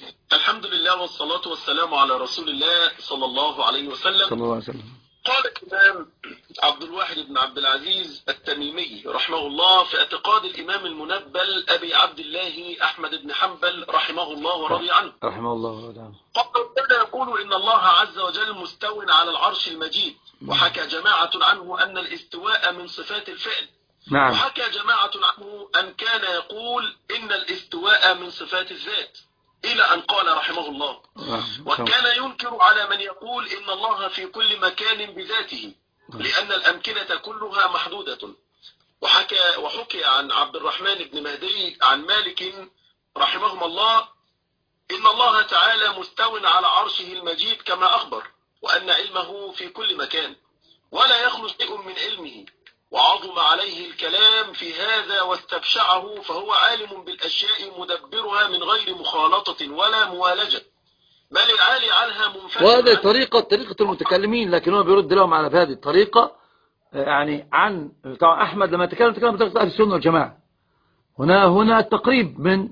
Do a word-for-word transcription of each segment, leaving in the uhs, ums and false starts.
الحمد لله والصلاة والسلام على رسول الله صلى الله عليه وسلم. صلى الله عليه وسلم. قال الإمام عبد الواحد بن عبد العزيز التميمي رحمه الله في اعتقاد الإمام المنبل أبي عبد الله أحمد بن حنبل رحمه الله ورضي عنه رحمه الله ورضي عنه قال: كان يقول إن الله عز وجل مستو على العرش المجيد، وحكى جماعة عنه أن الاستواء من صفات الفعل. نعم. وحكى جماعة عنه أن كان يقول إن الاستواء من صفات الذات، إلى أن قال رحمه الله: وكان ينكر على من يقول إن الله في كل مكان بذاته، لأن الأمكنة كلها محدودة. وحكى, وحكي عن عبد الرحمن بن مهدي عن مالك رحمهم الله إن الله تعالى مستو على عرشه المجيد كما أخبر، وأن علمه في كل مكان ولا يخلو شيء من علمه، وعظم عليه الكلام في هذا واستبشعه، فهو عالم بالأشياء مدبرها من غير مخالطة ولا موالجة، بل العالي عنها منفرد. وهذه طريقة طريقة المتكلمين، لكن هو بيرد لهم على هذه الطريقة. يعني عن طبعا أحمد لما تكلم تكلم بطريقة أهل السنة والجماعة. هنا هنا التقريب من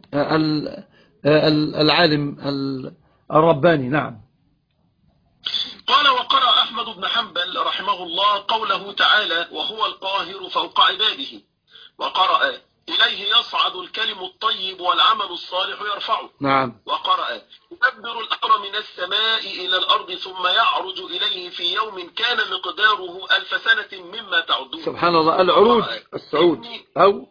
العالم الرباني. نعم. قال: وقرأ أحمد بن حنبل رحمه الله قوله تعالى: وهو القاهر فوق عباده. وقرأ: إليه يصعد الكلم الطيب والعمل الصالح يرفعه. نعم. وقرأ: يدبر الأمر من السماء إلى الأرض ثم يعرج إليه في يوم كان مقداره ألف سنة مما تعدون. سبحان الله. العروج السعود. أو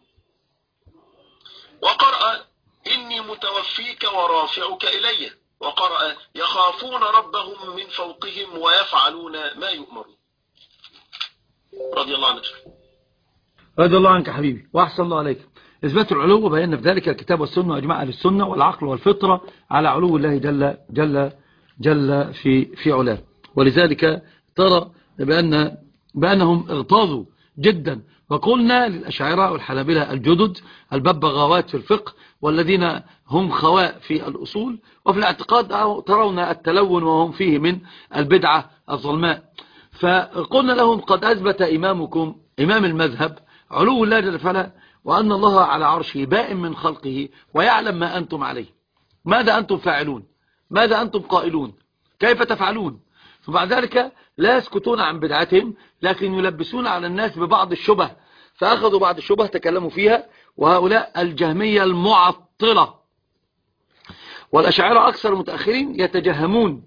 وقرأ: إني متوفيك ورافعك إلي. وقرأ: يخافون ربهم من فوقهم ويفعلون ما يؤمرون. رضي الله عنك. رضي الله عنك حبيبي وأحسن الله عليك. إثبات العلو بينا في ذلك الكتاب والسنة وإجماع أهل السنة والعقل والفطرة على علو الله جل جل جل في في علاه. ولذلك ترى بأن بأنهم اغتاظوا جدا. وقلنا للأشاعرة والحنابلة الجدد الببغاوات في الفقه، والذين هم خواء في الأصول وفي الاعتقاد ترون التلون وهم فيه من البدعة الظلماء. فقلنا لهم: قد أثبت إمامكم إمام المذهب علو الله جل وعلا، وأن الله على عرشه بائن من خلقه ويعلم ما أنتم عليه. ماذا أنتم فاعلون؟ ماذا أنتم قائلون؟ كيف تفعلون؟ فبعد ذلك لا يسكتون عن بدعتهم، لكن يلبسون على الناس ببعض الشبه، فأخذوا بعض الشبه تكلموا فيها. وهؤلاء الجهمية المعطلة والأشاعرة أكثر متأخرين يتجهمون.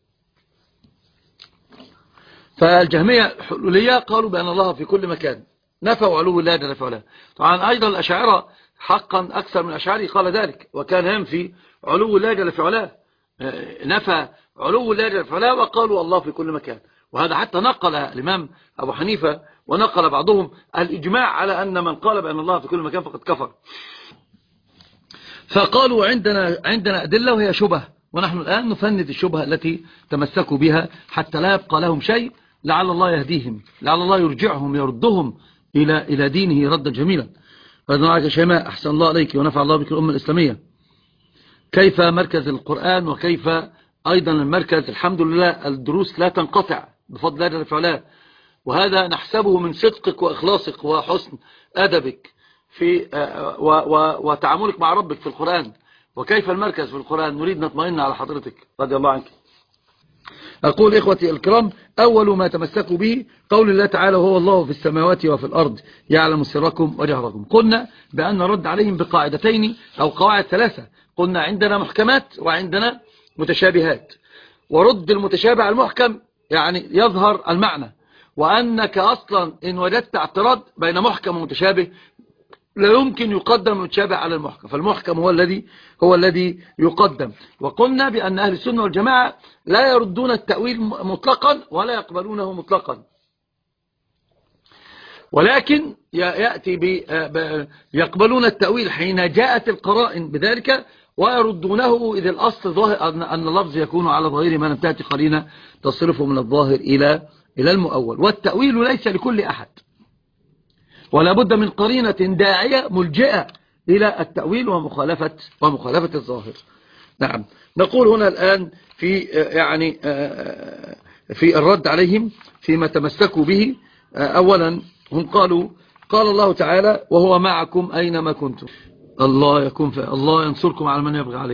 فالجهمية الحلولية قالوا بأن الله في كل مكان، نفوا علو الله جل وعلا. طبعا أيضا الأشاعرة حقا أكثر من الأشاعرة قال ذلك، وكان ينفي علو الله جل وعلا، نفى علو الله جل وعلا وقالوا الله في كل مكان. وهذا حتى نقل الإمام أبو حنيفة ونقل بعضهم الإجماع على أن من قال بأن الله في كل مكان فقد كفر. فقالوا عندنا عندنا أدلة وهي شبه، ونحن الآن نفند الشبهة التي تمسكوا بها حتى لا يبقى لهم شيء، لعل الله يهديهم، لعل الله يرجعهم يردهم إلى إلى دينه ردا جميلا. فإذن معك شيماء أحسن الله عليك ونفع الله بك الأمة الإسلامية. كيف مركز القرآن وكيف أيضا المركز؟ الحمد لله الدروس لا تنقطع بفضل الله جل وعلا، وهذا نحسبه من صدقك وإخلاصك وحسن أدبك في وتعاملك مع ربك في القرآن. وكيف المركز في القرآن؟ نريد نطمئن على حضرتك رضي الله عنك. أقول إخوتي الكرام: أول ما تمسكوا به قول الله تعالى: وهو الله في السماوات وفي الأرض يعلم سركم وجهركم. قلنا بأن نرد عليهم بقاعدتين أو قواعد ثلاثة. قلنا عندنا محكمات وعندنا متشابهات، ورد المتشابه على المحكم يعني يظهر المعنى، وأنك أصلا إن وجدت اعتراض بين محكم ومتشابه لا يمكن يقدم المتشابه على المحكم، فالمحكم هو الذي هو الذي يقدم. وقلنا بأن أهل السنة والجماعة لا يردون التأويل مطلقا ولا يقبلونه مطلقا، ولكن يأتي يقبلون التأويل حين جاءت القرائن بذلك، ويردونه إذا الأصل ظاهر أن اللفظ يكون على ظاهر ما لم تأتي قرينة تصرفه من الظاهر إلى إلى المؤول. والتأويل ليس لكل أحد، ولا بد من قرينة داعية ملجئة إلى التأويل ومخالفة ومخالفة الظاهر. نعم. نقول هنا الآن في يعني في الرد عليهم فيما تمسكوا به. أولا هم قالوا: قال الله تعالى: وهو معكم أينما كنتم. الله يكون في الله ينصركم على من يبغي عليكم.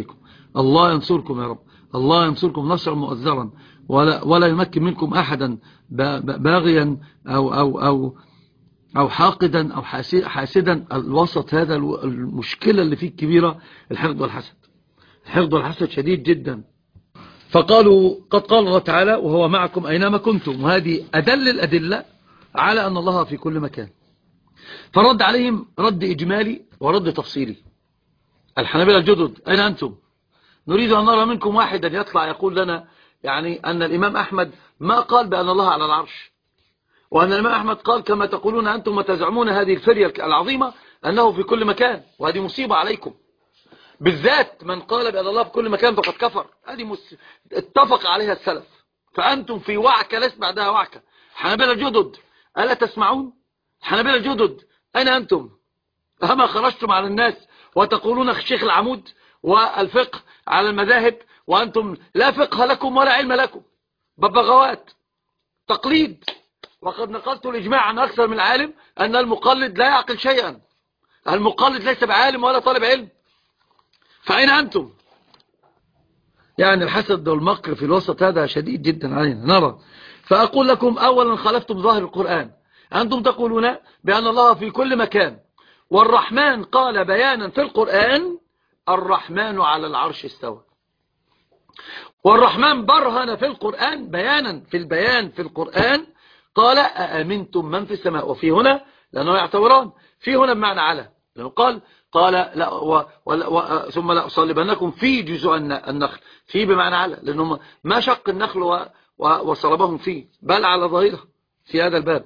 الله ينصركم يا رب، الله ينصركم نصرا مؤزرا، ولا, ولا يمكن منكم أحدا باغيا أو, أو, أو, أو حاقدا أو حاسدا. الوسط هذا المشكلة اللي فيه الكبيرة الحقد والحسد. الحقد والحسد شديد جدا. فقالوا قد قال الله تعالى وهو معكم أينما كنتم، وهذه أدل الأدلة على أن الله في كل مكان. فرد عليهم رد إجمالي ورد تفصيلي. الحنابلة الجدد أين أنتم؟ نريد أن نرى منكم واحدا يطلع يقول لنا يعني أن الإمام أحمد ما قال بأن الله على العرش، وأن الإمام أحمد قال كما تقولون أنتم وتزعمون هذه الفرية العظيمة أنه في كل مكان، وهذه مصيبة عليكم. بالذات من قال بأن الله في كل مكان فقد كفر. هذه مس... اتفق عليها السلف، فأنتم في وعكة ليس بعدها وعكة. حنابلة الجدد ألا تسمعون؟ حنابلة الجدد أين أنتم؟ أما خرجتم على الناس وتقولون شيخ العمود والفقه على المذاهب، وأنتم لا فقه لكم ولا علم لكم، ببغاوات، تقليد. وقد نقلت الإجماع عن أكثر من عالم أن المقلد لا يعقل شيئا، المقلد ليس بعالم ولا طالب علم. فأين أنتم؟ يعني الحسد والمكر في الوسط هذا شديد جدا علينا نرى. فأقول لكم أولا خالفتم ظاهر القرآن. أنتم تقولون بأن الله في كل مكان، والرحمن قال بيانا في القرآن الرحمن على العرش استوى، والرحمن برهن في القرآن بيانا في البيان في القرآن قال أأمنتم من في السماء. وفي هنا لأنه يعتبران في هنا بمعنى على، لأنه قال قال لا و و و ثم لا أصلبنكم في جذوع النخل، في بمعنى على، لأنه ما شق النخل و و وصلبهم فيه، بل على ظاهره في هذا الباب.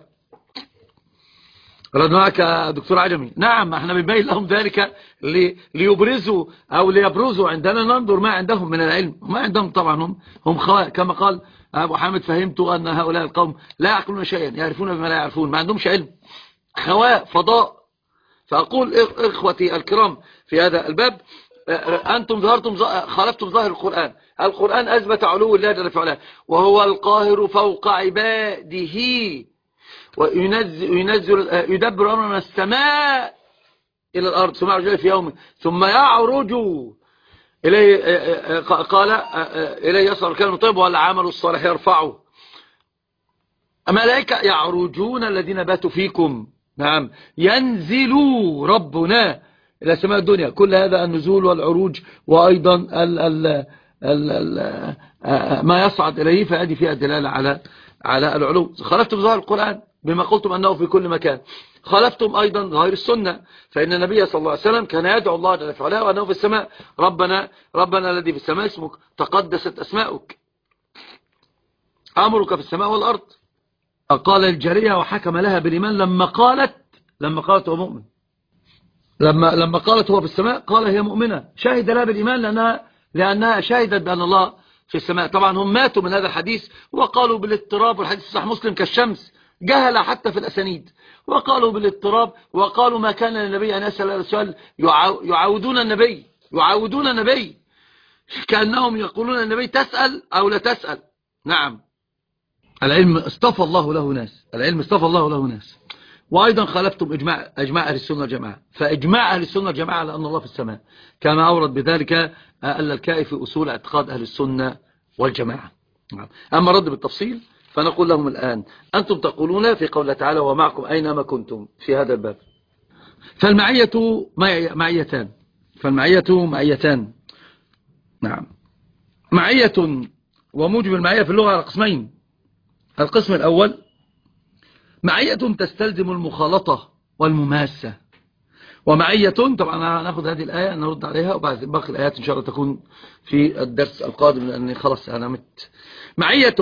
رد معك دكتور عجمي. نعم احنا بنبين لهم ذلك لي ليبرزوا أو ليبرزوا عندنا، ننظر ما عندهم من العلم. ما عندهم طبعا، هم هم خواء كما قال أبو حامد فهمت أن هؤلاء القوم لا يعقلون شيئا، يعرفون بما لا يعرفون، ما عندهمش علم، خواء فضاء. فأقول إخوتي الكرام في هذا الباب، أنتم ظهرتم خالفتم ظاهر القرآن. القرآن أثبت علو الله جل وعلا، وهو القاهر فوق عباده، وينزل ينزل يدبر أمر من السماء إلى الأرض ثم يعرج في يوم ثم يعرج إليه. قال إليه يصعد الكلم الطيب والعمل الصالح يرفعه. ملائكة يعرجون الذين باتوا فيكم. نعم ينزلوا ربنا إلى سماء الدنيا. كل هذا النزول والعروج، وأيضا ال ال ال ال ما يصعد إليه، فهذه فيها دلالة على على العلو. خالفتم ظاهر القرآن بما قلتم أنه في كل مكان. خالفتم أيضا ظاهر السنة، فإن النبي صلى الله عليه وسلم كان يدعو الله جل وعلا وأنه في السماء. ربنا ربنا الذي في السماء اسمك تقدست أسماؤك، أمرك في السماء والأرض. قال الجارية وحكم لها بالإيمان لما قالت لما قالت هو مؤمن، لما لما قالت هو في السماء قال هي مؤمنة، شهد لها بالإيمان لأنها لأنها شهدت بأن الله في السماء. طبعا هم ماتوا من هذا الحديث وقالوا بالاضطراب، والحديث صحيح مسلم كالشمس، جهل حتى في الأسانيد، وقالوا بالاضطراب، وقالوا ما كان للنبي أن يسأل السؤال، يعاودون النبي يعاودون النبي كأنهم يقولون النبي تسأل أو لا تسأل. نعم العلم اصطفى الله له ناس، العلم اصطفى الله له ناس. وأيضا خالفتم إجماع أجماع أهل السنة والجماعة، فإجماع أهل السنة والجماعة على أن الله في السماء، كما أورد بذلك اللالكائي في أصول اعتقاد أهل السنة والجماعة. أما رد بالتفصيل فنقول لهم الآن أنتم تقولون في قوله تعالى ومعكم أينما كنتم في هذا الباب. فالمعية معيتان فالمعية معيتان نعم معية وموجب المعية في اللغة على قسمين. القسم الأول معية تستلزم المخالطة والمماسة، ومعية طبعا هناخذ هذه الآية نرد عليها، وبعد باقي الآيات إن شاء الله تكون في الدرس القادم لأني خلاص أنا مت. معية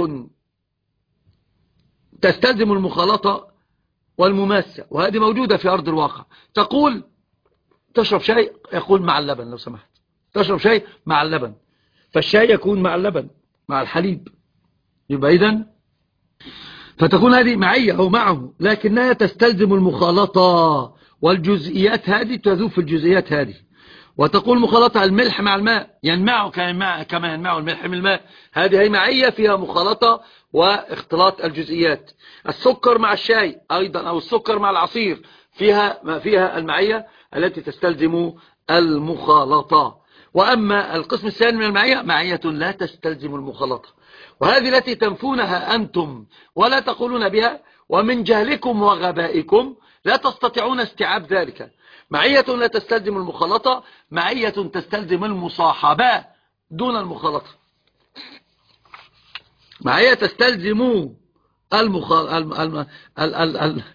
تستلزم المخالطة والمماسة، وهذه موجودة في أرض الواقع. تقول تشرب شاي، يقول مع اللبن لو سمحت، تشرب شاي مع اللبن، فالشاي يكون مع اللبن مع الحليب، يبقى إذن فتكون هذه معية أو معه، لكنها تستلزم المخالطة، والجزئيات هذه تذوب في الجزئيات هذه. وتقول مخالطة الملح مع الماء، ينمع كما ينمع الملح من الماء، هذه هي معية فيها مخالطة واختلاط الجزئيات. السكر مع الشاي أيضا، أو السكر مع العصير، فيها ما فيها المعية التي تستلزم المخالطة. وأما القسم الثاني من المعية معية لا تستلزم المخالطة، وهذه التي تنفونها أنتم ولا تقولون بها، ومن جهلكم وغبائكم لا تستطيعون استيعاب ذلك. معية لا تستلزم المخالطة، معية تستلزم المصاحبة دون المخالطة. معية تستلزم المخالطة الم... الم... ال... ال... ال...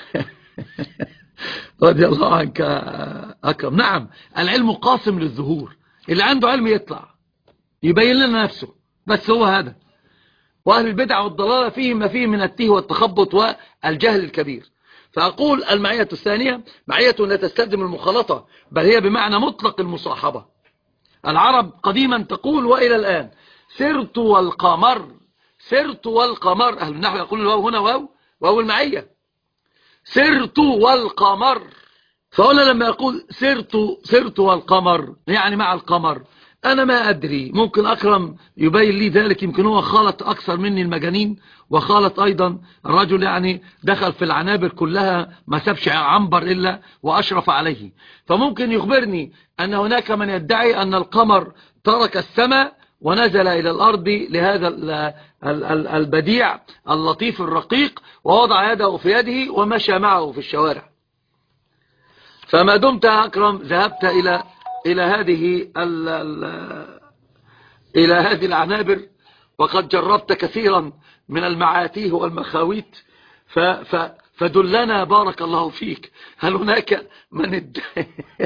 رضي الله عنك أكرم. نعم، العلم قاسم للظهور، اللي عنده علم يطلع يبين لنا نفسه، بس هو هذا. وأهل البدع والضلالة فيهم ما فيه من التيه والتخبط والجهل الكبير. فأقول المعية الثانية معية لا تستلزم المخالطة، بل هي بمعنى مطلق المصاحبة. العرب قديما تقول وإلى الآن سرت والقمر، سرت والقمر. أهل النحو يقول الواو هنا واو واو المعية، سرت والقمر. فهنا لما يقول سرت سرت والقمر يعني مع القمر، أنا ما أدري، ممكن أكرم يبين لي ذلك، يمكن هو خالط أكثر مني المجانين، وخالط أيضا الرجل يعني دخل في العنابر كلها ما سابش عنبر إلا وأشرف عليه. فممكن يخبرني أن هناك من يدعي أن القمر ترك السماء ونزل إلى الأرض لهذا البديع اللطيف الرقيق، ووضع يده في يده ومشى معه في الشوارع. فما دمت أكرم ذهبت إلى إلى هذه ال ال إلى هذه العنابر، وقد جربت كثيرا من المعاتيه والمخاويت، ف ف فدلنا بارك الله فيك، هل هناك من ادعى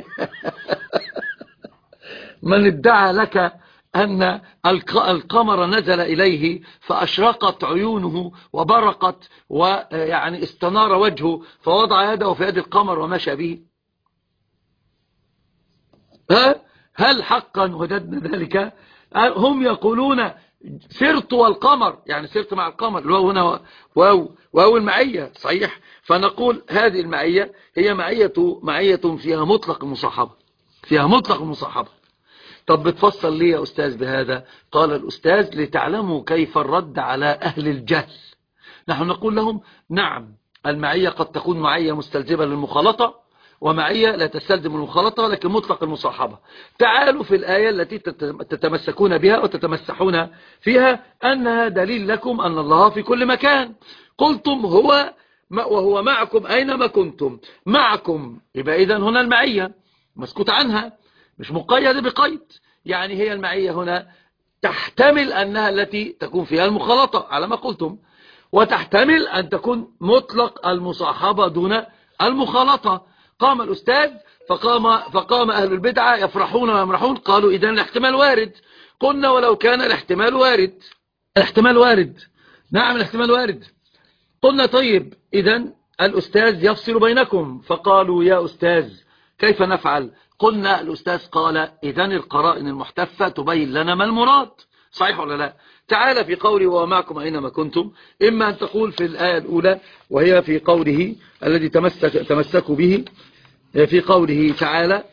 من ادعى لك أن القمر نزل إليه فأشرقت عيونه وبرقت ويعني استنار وجهه فوضع يده في يد القمر ومشى به؟ هل حقا وجدنا ذلك؟ هم يقولون سرت والقمر، يعني سرت مع القمر، الواو هنا واو واو المعية صحيح. فنقول هذه المعية هي معية معية فيها مطلق المصاحبة، فيها مطلق المصاحبة. طب بتفصل ليه يا أستاذ بهذا؟ قال الأستاذ لتعلموا كيف الرد على أهل الجهل. نحن نقول لهم نعم، المعية قد تكون معية مستلزمة للمخالطة، ومعية لا تستلزم المخالطة لكن مطلق المصاحبة. تعالوا في الآية التي تتمسكون بها وتتمسحون فيها أنها دليل لكم أن الله في كل مكان. قلتم هو وهو معكم أينما كنتم. معكم يبقى إذن هنا المعية مسكوت عنها، مش مقيدة بقيد، يعني هي المعية هنا تحتمل أنها التي تكون فيها المخالطة على ما قلتم، وتحتمل أن تكون مطلق المصاحبة دون المخالطة. قام الأستاذ فقام, فقام أهل البدعة يفرحون ويمرحون، قالوا إذن الاحتمال وارد. قلنا ولو كان الاحتمال وارد، الاحتمال وارد، نعم الاحتمال وارد. قلنا طيب إذن الأستاذ يفصل بينكم، فقالوا يا أستاذ كيف نفعل؟ قلنا الأستاذ قال إذن القرائن المحتفة تبين لنا ما المراد، صحيح ولا لا؟ تعالى في قوله ومعكم أينما كنتم، إما أن تقول في الآية الأولى وهي في قوله الذي تمسك تمسكوا به، في قوله تعالى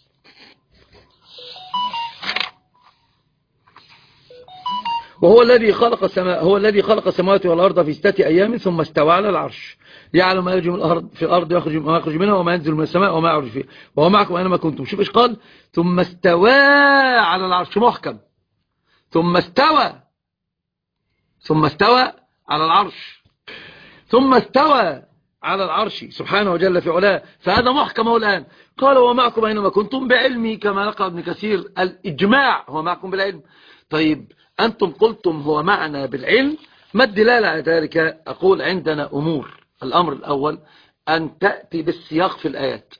وهو الذي خلق السماء هو الذي خلق السماوات والأرض في ستة أيام ثم استوى على العرش يعلم ما يلج من الأرض في الأرض يخرج ما يخرج منها وما ينزل من السماء وما يعرج فيه وهو معكم أينما كنتم. شوف إيش قال؟ ثم استوى على العرش، محكم، ثم استوى ثم استوى على العرش ثم استوى على العرش سبحانه وجل في علاه، فهذا محكم الآن. قال ومعكم أينما كنتم بعلمي، كما نقل ابن كثير الإجماع هو معكم بالعلم. طيب أنتم قلتم هو معنا بالعلم، ما الدلالة على ذلك؟ أقول عندنا أمور. الأمر الأول أن تأتي بالسياق في الآيات،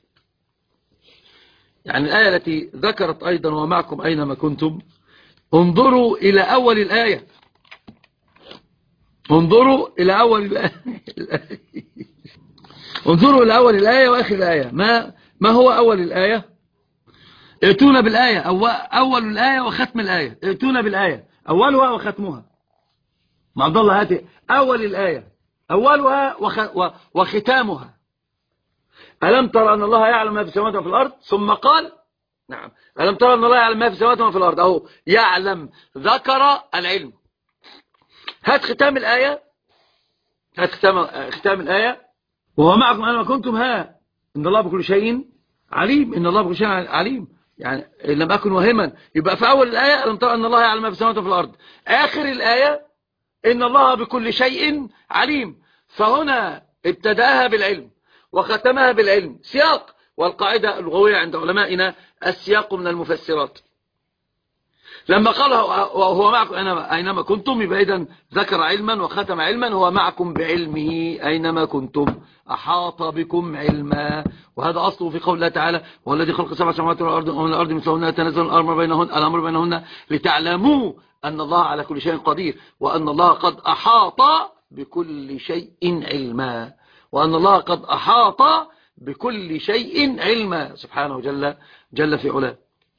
يعني الآية التي ذكرت أيضا ومعكم أينما كنتم، انظروا إلى أول الآية، انظروا إلى أول الآية انظروا إلى أول الآية وآخر الآية. ما ما هو أول الآية؟ ائتونا بالآية، أول الآية وختم الآية، ائتونا بالآية أولها وختمها. مع عبد الله هاتي أول الآية أولها وختامها. ألم ترى أن الله يعلم ما في السماوات وفي الأرض؟ ثم قال نعم ألم ترى أن الله يعلم ما في السماوات وفي الأرض، أهو يعلم، ذكر العلم. هات ختام الآية، هات ختام, ختام الآية وهو معكم أينما كنتم، ها إن الله بكل شيء عليم، إن الله بكل شيء عليم. يعني إن لم أكن وهما. يبقى في أول الآية ألم ترى أن الله يعلم ما في السماوات وفي الأرض. آخر الآية إن الله بكل شيء عليم. فهنا ابتدأها بالعلم وختمها بالعلم، سياق. والقاعدة اللغوية عند علمائنا السياق من المفسرات. لما قال وهو معكم أينما كنتم، يبقى إذن ذكر علما وختم علما، هو معكم بعلمه أينما كنتم، أحاط بكم علما. وهذا أصله في قول الله تعالى هو الذي خلق سبع سماوات والأرض ومن الأرض مثلهن يتنزل الأمر بينهن الأمر بينهن لتعلموا أن الله على كل شيء قدير وأن الله قد أحاط بكل شيء علما. وأن الله قد أحاط بكل شيء علما سبحانه جل, جل في علاه.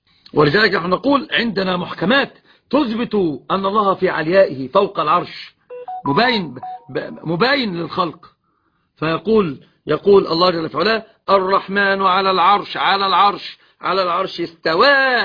ولذلك نحن نقول عندنا محكمات تثبت أن الله في عليائه فوق العرش مباين, مباين للخلق. فيقول يقول الله جل في علاه الرحمن على العرش على العرش على العرش استوى،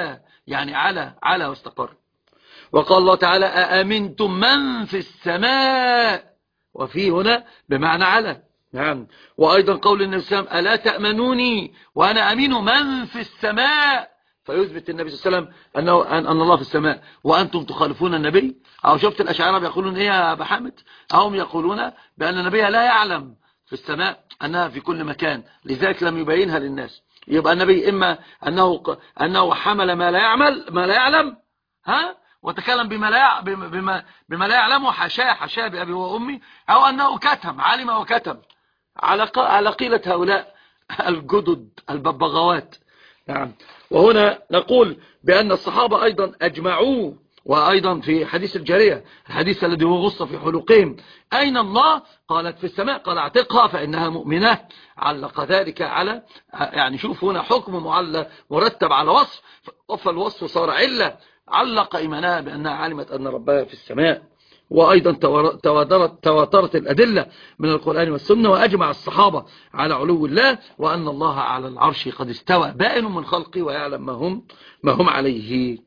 يعني على على واستقر. وقال الله تعالى أأمنتم من في السماء، وفي هنا بمعنى على. نعم. وأيضا قول النبي صلى الله عليه وسلم ألا تأمنوني وأنا أمين من في السماء، فيثبت النبي صلى الله عليه وسلم أنه أن الله في السماء وأنتم تخالفون النبي. أو شفت الأشاعرة بيقولون إيه يا أبا حامد؟ هم يقولون بأن النبي لا يعلم في السماء أنها في كل مكان، لذلك لم يبينها للناس. يبقى النبي إما أنه أنه حمل ما لا يعمل ما لا يعلم ها وتكلم بما لا بما بما لا يعلمه، حاشاه حاشاه بأبي وأمي، أو أنه كتم علم وكتم على على قيلة هؤلاء الجدد الببغاوات. نعم. وهنا نقول بأن الصحابة أيضا أجمعوا، وأيضا في حديث الجارية الحديث الذي هو غصة في حلقهم أين الله؟ قالت في السماء، قال اعتقها فإنها مؤمنة. علق ذلك على يعني شوف هنا حكم معلق مرتب على وصف، فالوصف صار علة، علق إيمانها بأنها علمت أن ربها في السماء. وأيضا تواترت, تواترت الأدلة من القرآن والسنة، وأجمع الصحابة على علو الله وأن الله على العرش قد استوى بائن من خلقه ويعلم ما هم, ما هم عليه.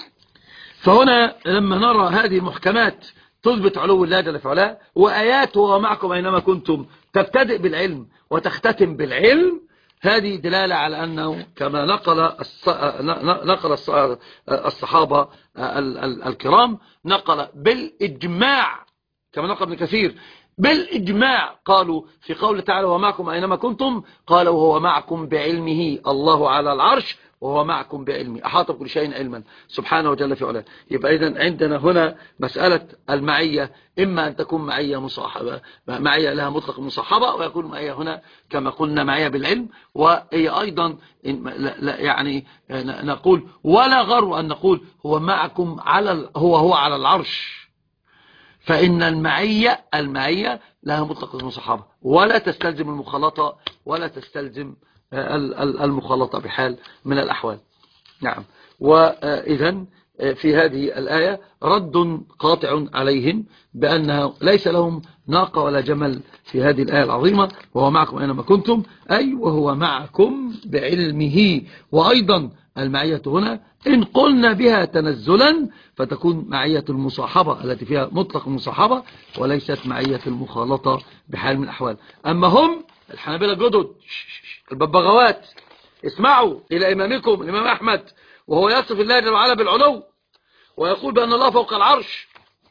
فهنا لما نرى هذه المحكمات تثبت علو الله جل وعلا، وآيات وهو معكم أينما كنتم تبتدئ بالعلم وتختتم بالعلم، هذه دلالة على أنه كما نقل نقل الصحابة الكرام نقل بالإجماع، كما نقل ابن كثير بالإجماع، قالوا في قول تعالى ومعكم أينما كنتم، قالوا وهو معكم بعلمه، الله على العرش وهو معكم بعلمه، أحاط بكل شيء علما سبحانه وجل في علاه. يبقى إذن عندنا هنا مسألة المعية، إما أن تكون معية مصاحبة، معية لها مطلق المصاحبة، ويكون معية هنا كما قلنا معية بالعلم. وهي أيضا يعني نقول ولا غرو أن نقول هو معكم على هو هو على العرش، فإن المعية المعية لها مطلق المصاحبة ولا تستلزم المخالطة ولا تستلزم المخالطة بحال من الأحوال. نعم. وإذن في هذه الآية رد قاطع عليهم بأنه ليس لهم ناقة ولا جمل في هذه الآية العظيمة، وهو معكم أينما كنتم، أي وهو معكم بعلمه. وأيضا المعية هنا إن قلنا بها تنزلا فتكون معية المصاحبة التي فيها مطلق المصاحبة وليست معية المخالطة بحال من الأحوال. أما هم الحنابلة الجدد الببغاوات، اسمعوا إلى إمامكم الإمام أحمد وهو يصف الله جل وعلا بالعلو ويقول بأن الله فوق العرش،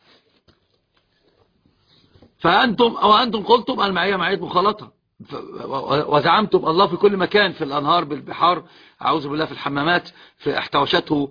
فأنتم أو أنتم قلتم المعية معية مخالطة، وزعمتم الله في كل مكان، في الأنهار بالبحار أعوذ بالله، في الحمامات في احتوشته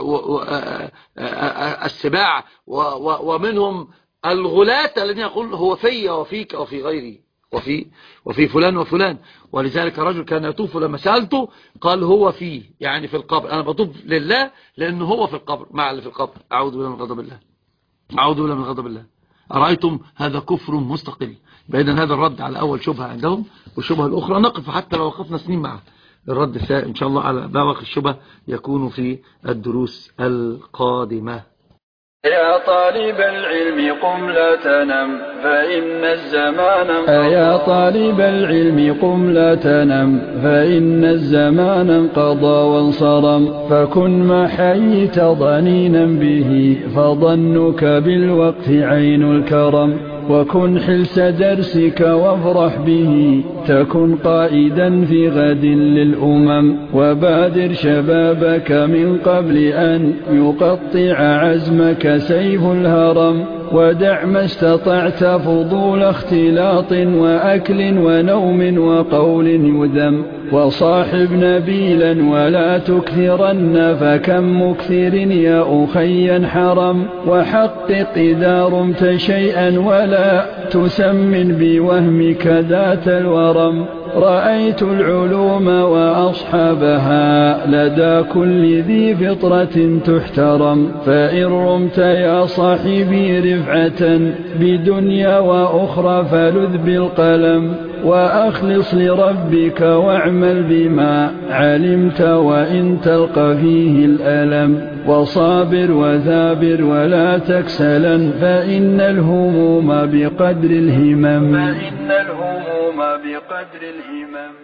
السباع، ومنهم الغلاة الذين يقول هو في وفيك وفي غيري وفي وفي فلان وفلان. ولذلك رجل كان يطوف لما سألته قال هو فيه، يعني في القبر، أنا بطوف لله لأنه هو في القبر مع اللي في القبر. أعوذ بالله من غضب الله، أعوذ بالله من غضب الله. أرأيتم هذا كفر مستقل. بإذن هذا الرد على أول شبهة عندهم، والشبهة الأخرى نقف حتى لو وقفنا سنين معه. الرد الثاني إن شاء الله على باقي الشبهة يكون في الدروس القادمة. يا طالب العلم قم لا تنم فإن الزمان يا طالب العلم قم لا تنم فإن الزمان انقضى وانصرم، فكن ما حييت ضنينا به فظنك بالوقت عين الكرم. وكن حلس درسك وافرح به تكن قائدا في غد للأمم وبادر شبابك من قبل أن يقطع عزمك سيف الهرم ودع ما استطعت فضول اختلاط وأكل ونوم وقول يذم وصاحب نبيلا ولا تكثرن فكم مكثر يا أخي حرم وحقق إذا رمت شيئا ولا تسمن بوهمك ذات الورم رأيت العلوم وأصحابها لدى كل ذي فطرة تحترم فإن رمت يا صاحبي رفعة بدنيا وأخرى فلذ بالقلم وأخلص لربك واعمل بما علمت وإن تلقى فيه الألم وصابر وثابر ولا تكسلا فإن الهموم بقدر الهمم فإن الهموم بقدر الهمم